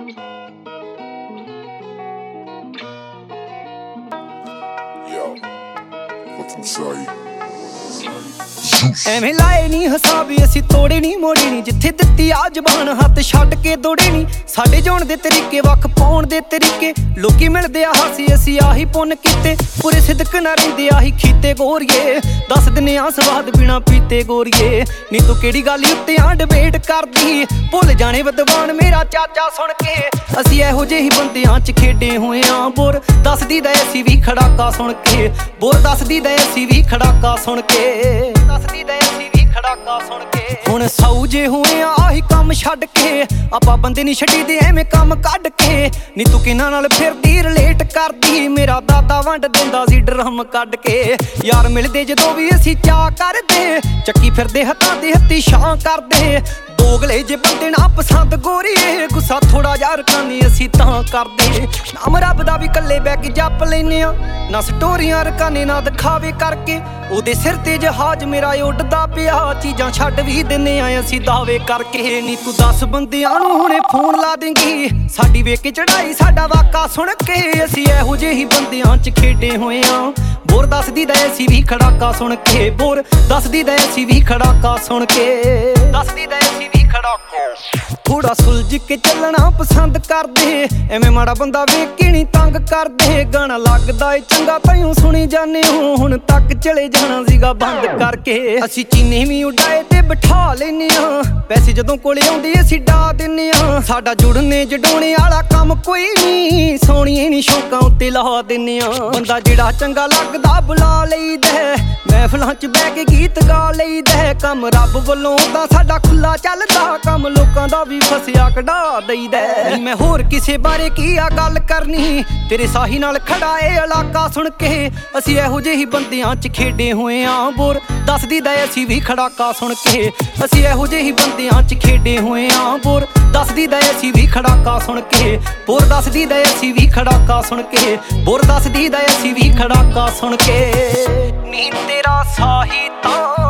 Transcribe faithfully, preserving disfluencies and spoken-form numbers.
ਐਵੇਂ ਲਾਏ ਨੀ ਹਸਾਬੀ ਅਸੀਂ ਤੋੜੇ ਨੀ ਮੋੜੀ ਨੀ, ਜਿੱਥੇ ਦਿੱਤੀ ਆ ਜ਼ਬਾਨ ਹੱਥ ਛੱਡ ਕੇ ਦੋੜੇ ਨੀ। ਸਾਡੇ ਜਿਉਣ ਦੇ ਤਰੀਕੇ ਵੱਖ ਪਾਉਣ ਦੇ ਤਰੀਕੇ, ਲੋਕੀ ਮਿਲਦੇ ਆ ਹਾਸੀ ਅਸੀਂ ਆਹੀ ਪੁੰਨ ਕੀਤੇ। ਪੂਰੇ ਸਿਦਕ ਨਾ ਰਹਿੰਦੇ ਆਹੀ ਖੀਤੇ ਗੋਰੀਏ, ਦੱਸ ਦਿੰਨੇ ਆ ਸਵਾਦ ਬਿਨਾ ਪੀਤੇ ਗੋਰੀਏ। ਨੀ ਤੂੰ ਕਿਹੜੀ ਗੱਲ ਉੱਤੇ ਆ ਡਿਬੇਟ ਕਰਦੀ, ਭੁੱਲ ਜਾਣੇ ਵਿਦਵਾਨ ਮੇਰਾ ਚਾਚਾ ਸੁਣ ਕੇ। ਅਸੀਂ ਇਹੋ ਜਿਹੇ ਹੀ ਬੰਦਿਆਂ ਚ ਖੇਡੇ ਹੋਏ ਆ ਬੋਰ, ਦੱਸਦੀ ਦਾ ਅਸੀਂ ਵੀ ਖੜਾਕਾ ਸੁਣ ਕੇ। ਬੋਰ ਦੱਸਦੀ ਦਾ ਅਸੀਂ ਵੀ ਖੜਾਕਾ ਸੁਣ ਕੇ, ਦੱਸਦੀ ਦਾ ਅਸੀਂ ਵੀ ਖੜਾਕਾ ਸੁਣ ਕੇ। ਹੁਣ ਸੌ ਜੇ ਹੋਏ ਆ ਆਹੀ ਕੰਮ ਛੱਡ ਕੇ, ਆਪਾਂ ਬੰਦੇ ਨੀ ਛੱਡੀ ਦੇ ਐਵੇਂ ਕੰਮ ਕੱਢ ਕੇ। ਨੀ ਤੂੰ ਕਿਹਨਾਂ ਨਾਲ ਫਿਰਦੀ ਰਿਲੇਟ ਕਰਦੀ, ਮੇਰਾ ਦਾਦਾ ਵੰਡ ਦਿੰਦਾ ਸੀ ਡਰਮ ਕੱਢ ਕੇ। ਯਾਰ ਮਿਲਦੇ ਜਦੋਂ ਵੀ ਅਸੀਂ ਚਾਹ ਕਰਦੇ, ਚੱਕੀ ਫਿਰਦੇ ਹੱਥਾਂ ਦੇ ਹੱਥੀ ਛਾਂ ਕਰਦੇ। ਦੋਗਲੇ ਜੇ ਬੰਦੇ ਨਾ ਪਸੰਦ ਗੋਰੀਏ, ਗੁੱਸਾ ਥੋੜਾ ਜਿਹਾ ਰਕਾਨੀ ਅਸੀਂ ਤਾਂ ਕਰਦੇ। ਨਾਮ ਰੱਬ ਦਾ ਵੀ ਕੱਲੇ ਬਹਿ ਕੇ ਜਪ ਲੈਨੇ ਆ, ਨਾ ਸਟੋਰੀਆਂ ਰਕਾਨੇ ਨਾ ਦਿਖਾਵੇ ਕਰਕੇ। ਉਹਦੇ ਸਿਰ ਤੇ ਜਹਾਜ਼ ਮੇਰਾ ਉੱਡਦਾ ਪਿਆ, ਚੀਜ਼ਾਂ ਛੱਡ ਵੀ ਦਿੰਨੇ ਆ ਅਸੀਂ ਦਾਵੇ ਕਰਕੇ। ਨੀ ਤੂੰ ਦਸ ਬੰਦਿਆਂ ਨੂੰ ਹੁਣੇ ਫੋਨ ਲਾ ਦੇਂਗੀ, ਸਾਡੀ ਵੇਖ ਕੇ ਚੜਾਈ ਸਾਡਾ ਵਾਕਾ ਸੁਣ ਕੇ। ਅਸੀਂ ਇਹੋ ਜਿਹੇ ਹੀ ਬੰਦਿਆਂ ਚ ਖੇਡੇ ਹੋਏ ਆ ਬੋਰ, ਦੱਸਦੀ ਦਾ ਅਸੀਂ ਵੀ ਖੜਾਕਾ ਸੁਣ ਕੇ। ਬੋਰ ਦੱਸਦੀ ਦਾ ਅਸੀਂ ਵੀ ਖੜਾਕਾ ਸੁਣ ਕੇ, ਦੱਸਦੀ ਦਾ ਅਸੀਂ ਵੀ ਖੜਾਕਾ। ਥੋੜਾ ਸੁਲਝ ਕੇ ਚੱਲਣਾ ਪਸੰਦ ਕਰਦੇ, ਐਵੇਂ ਮਾੜਾ ਬੰਦਾ ਵੇਖ ਕੇ ਨੀ ਤੰਗ ਕਰਦੇ। ਗਾਣਾ ਲੱਗਦਾ ਏ ਚੰਗਾ ਤਾਈਓ ਸੁਣੀ ਜਾਂਦੇ ਹੋ, ਹੁਣ ਤੱਕ ਚਲੇ ਜਾਣਾ ਸੀਗਾ ਬੰਦ ਕਰਕੇ। ਅਸੀਂ ਚੀਨੇ ਵੀ ਉਡਾਏ ਤੇ ਬਿਠਾ ਲੈਨੇ ਆ, ਪੈਸੇ ਜਦੋਂ ਕੋਲੇ ਆਉਂਦੇ ਅਸੀਂ ਡਾ ਦਿੰਨੇ ਆ। ਸਾਡਾ ਜੁੜਨੇ ਜਡਾਉਣੇ ਵਾਲਾ ਕੰਮ ਕੋਈ ਨੀ, ਸੋਹਣੀਏ ਨੀ ਸ਼ੌਕਾਂ ਉੱਤੇ ਲਾ ਦਿੰਨੇ ਆ। ਬੰਦਾ ਜਿਹੜਾ ਚੰਗਾ ਲੱਗਦਾ ਬੁਲਾ ਲਈਦਾ, ਮਹਿਫਲਾਂ ਚ ਬਹਿ ਕੇ ਗੀਤ ਗਾ ਲਈਦਾ। ਕੰਮ ਰੱਬ ਵੱਲੋਂ ਤਾਂ ਸਾਡਾ ਖੁੱਲਾ ਚੱਲਦਾ, ਕੰਮ ਲੋਕਾਂ ਦਾ ਵੀ ਫਸਿਆ ਕਢਾ ਦਈਦਾ। ਮੈਂ ਹੋਰ ਕਿਸੇ ਬਾਰੇ ਕੀ ਆ ਗੱਲ ਕਰਨੀ, ਤੇਰੇ ਸਾਹੀ ਨਾਲ ਖੜਾ ਏ ਇਲਾਕਾ ਸੁਣ ਕੇ। ਅਸੀਂ ਇਹੋ ਜਿਹੇ ਹੀ ਬੰਦਿਆਂ ਚ ਖੇਡੇ ਹੋਏ ਆ ਬੋਰ, ਦੱਸਦੀ ਦਾ ਅਸੀਂ ਵੀ ਖੜਾਕਾ ਸੁਣ ਕੇ। ਅਸੀਂ ਇਹੋ ਜਿਹੇ ਹੀ ਬੰਦਿਆਂ ਚ ਖੇਡੇ ਹੋਏ ਆ ਬੋਰ, ਦੱਸਦੀ ਦਾ ਅਸੀਂ ਵੀ ਖੜਾਕਾ ਸੁਣ ਕੇ। ਬੋਰ ਦੱਸਦੀ ਦਾ ਅਸੀਂ ਵੀ ਖੜਾਕਾ ਸੁਣ ਕੇ, ਬੋਰ ਦੱਸਦੀ ਦਾ ਅਸੀਂ ਵੀ ਖੜਾਕਾ ਸੁਣ ਕੇ। ਨੀ ਤੇਰਾ ਸਾਹੀ ਤਾਂ